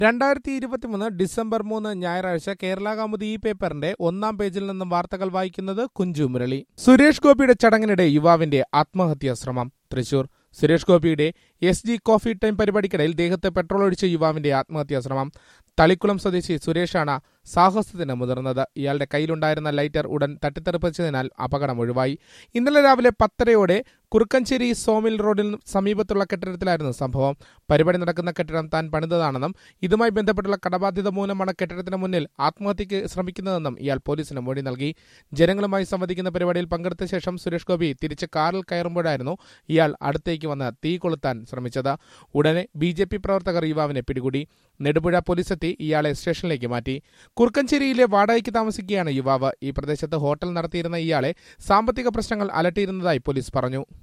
2023 December 3 ഞായറാഴ്ച കേരളകൗമുദി ഈ പേപ്പറിന്റെ ഒന്നാം പേജിൽ നിന്നും വാർത്തകൾ വായിക്കുന്നത് കുഞ്ചു മുരളി. സുരേഷ് ഗോപിയുടെ ചടങ്ങിനിടെ യുവാവിന്റെ ആത്മഹത്യാ ശ്രമം. തൃശൂർ. സുരേഷ് ഗോപിയുടെ SG കോഫി ടൈം പരിപാടിക്കിടയിൽ ദേഹത്ത് പെട്രോൾ ഒഴിച്ച യുവാവിന്റെ ആത്മഹത്യാ ശ്രമം. തളിക്കുളം സ്വദേശി സുരേഷാണ് സാഹസത്തിന് മുതിർന്നത്. ഇയാളുടെ കയ്യിലുണ്ടായിരുന്ന ലൈറ്റർ ഉടൻ തട്ടിത്തെറിപ്പിച്ചതിനാൽ അപകടം ഒഴിവായി. ഇന്നലെ രാവിലെ 10:30 കുറുക്കഞ്ചേരി സോമിൽ റോഡിൽ സമീപത്തുള്ള കെട്ടിടത്തിലായിരുന്നു സംഭവം. പരിപാടി നടക്കുന്ന കെട്ടിടം താൻ പണിതതാണെന്നും ഇതുമായി ബന്ധപ്പെട്ടുള്ള കടബാധ്യത മൂലമാണ് കെട്ടിടത്തിന് മുന്നിൽ ആത്മഹത്യക്ക് ശ്രമിക്കുന്നതെന്നും ഇയാൾ പോലീസിന് മൊഴി നൽകി. ജനങ്ങളുമായി സംവദിക്കുന്ന പരിപാടിയിൽ പങ്കെടുത്ത ശേഷം സുരേഷ് ഗോപി തിരിച്ച് കാറിൽ കയറുമ്പോഴായിരുന്നു ഇയാൾ അടുത്തേക്ക് വന്ന് തീ കൊളുത്താൻ ശ്രമിച്ചത്. ഉടനെ BJP പ്രവർത്തകർ യുവാവിനെ പിടികൂടി. നെടുപുഴ പോലീസെത്തി ഇയാളെ സ്റ്റേഷനിലേക്ക് മാറ്റി. കുറുക്കഞ്ചേരിയിലെ വാടകയ്ക്ക് താമസിക്കുകയാണ് യുവാവ്. ഈ പ്രദേശത്ത് ഹോട്ടൽ നടത്തിയിരുന്ന ഇയാളെ സാമ്പത്തിക പ്രശ്നങ്ങൾ അലട്ടിയിരുന്നതായി പോലീസ് പറഞ്ഞു.